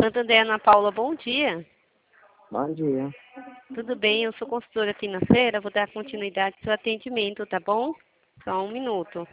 Santander, Ana Paula, bom dia. Bom dia. Tudo bem? Eu sou consultora financeira, vou dar continuidade ao seu atendimento, tá bom? Só um minuto.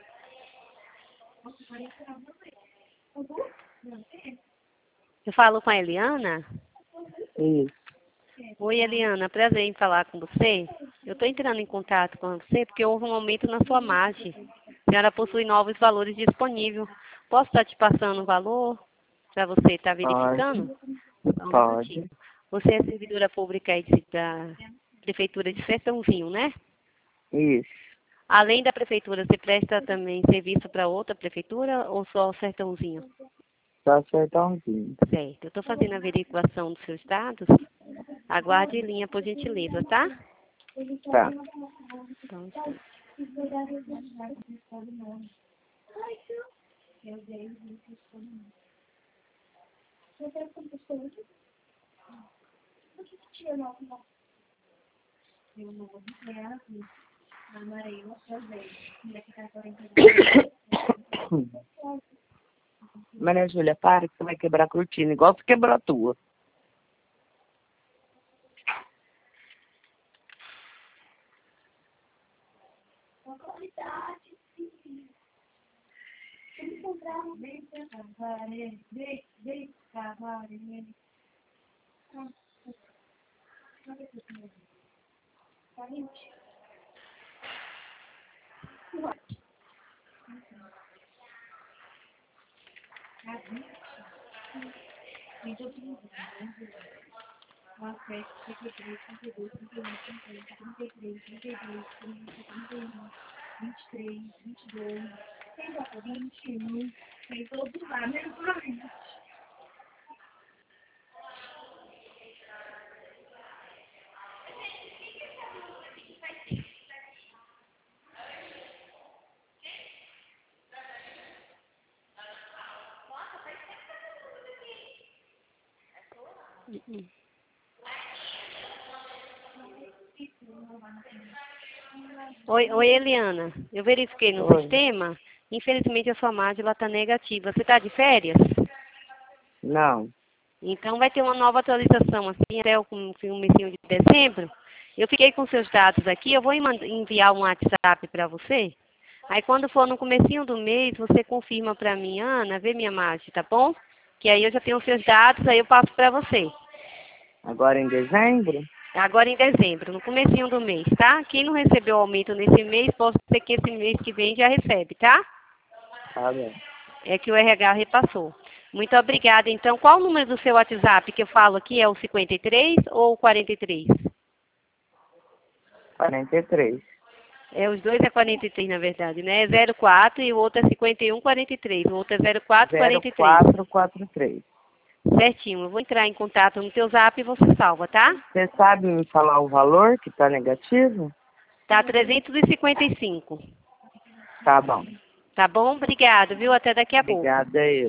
Eu falo com a Eliana? Isso. Oi, Eliana, prazer em falar com você. Eu estou entrando em contato com você porque houve um aumento na sua margem. A senhora possui novos valores disponíveis. Posso estar te passando o valor para você estar verificando? Só um Pode. minutinho. Você é servidora pública aí da Prefeitura de Sertãozinho, né? Isso. Além da Prefeitura, você presta também serviço para outra Prefeitura ou só o Sertãozinho? Só Sertãozinho. Certo. Eu estou fazendo a averiguação dos seus dados. Aguarde em linha, por gentileza, tá? Tá. Então, um instante. Maria Júlia, para que você vai quebrar a cortina, igual você quebrou a tua. Oi, Eliana. Eu verifiquei no Oi. sistema. Infelizmente, a sua margem está negativa. Você está de férias? Não. Então, vai ter uma nova atualização assim até o comecinho de dezembro. Eu fiquei com seus dados aqui. Eu vou enviar um WhatsApp para você. Aí, quando for no comecinho do mês, você confirma para mim, Ana, vê minha margem, tá bom? Que aí eu já tenho os seus dados, aí eu passo para você. Agora em dezembro? Agora em dezembro, no comecinho do mês, tá? Quem não recebeu o aumento nesse mês, pode ser que esse mês que vem já recebe, tá? Tá bom. É que o RH repassou. Muito obrigada. Então, qual o número do seu WhatsApp que eu falo aqui? É o 53 ou o 43? 43. Os dois é 43, na verdade, né? É 04 e o outro é 5143. O outro é 0443. 0443. Certinho. Eu vou entrar em contato no teu zap e você salva, tá? Você sabe me falar o valor que tá negativo? Tá 355. Tá bom. Tá bom? Obrigada, viu? Até daqui a pouco. Obrigada eu.